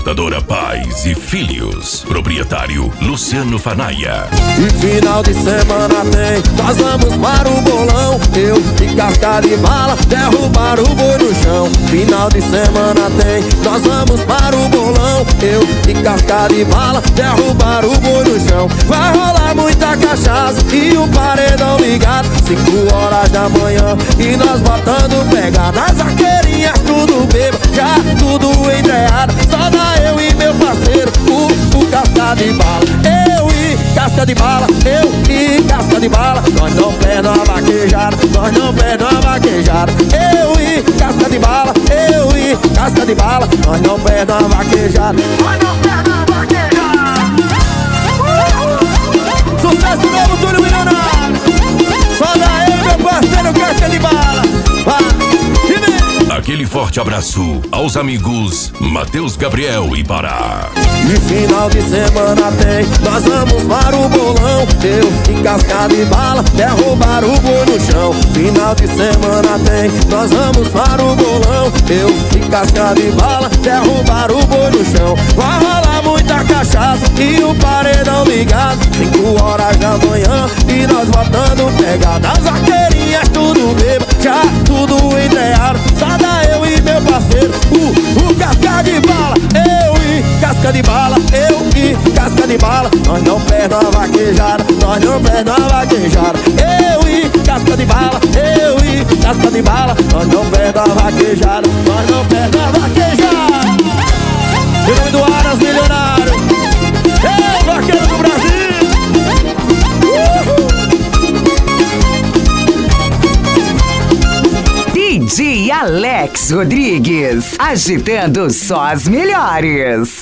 Transportadora Pais e Filhos. Proprietário Luciano Fanaia. E final de semana tem, nós vamos para o bolão. Eu e casca de bala, derrubar o boi no chão. Final de semana tem, nós vamos para o bolão. Eu e casca de bala, derrubar o boi no chão. Vai rolar muita cachaça e o paredão ligado. 5 horas da manhã e nós botando pega nas vaqueirinhas, tudo bebo, já tudo entreado. Só dá eu e meu parceiro, o casca de bala. Eu e casca de bala, eu e casca de bala. Nós não perdemos a vaquejada, nós não perdemos a vaquejada. Eu e casca de bala, eu e casca de bala. Nós não perdemos a vaquejada, nós não perdemos a vaquejada. Sucesso novo, Túlio Milionário. Só dá eu e meu parceiro casca de bala. Aquele forte abraço aos amigos Matheus Gabriel e Pará. E final de semana tem, nós vamos para o bolão. Eu e casca de bala, derrubar o boi no chão. Final de semana tem, nós vamos para o bolão. Eu e casca de bala, derrubar o boi no chão. Vai rolar muita cachaça e o paredão ligado. 5 horas da manhã e nós botando pegada. As vaqueirinhas tudo bebo, já tudo entreado. Só dá eu e meu parceiro, o casca de bala. Eu e casca de bala, eu e casca de bala. Nós não perdemos a vaquejada, nós não perdemos a vaquejada. Eu e casca de bala, eu e casca de bala. Nós não perdemos a vaquejada, nós não perdemos a vaquejada. Em nome do Aras Milionário, é o vaqueiro do Brasil. DJ Alex Rodrigues, agitando só as melhores.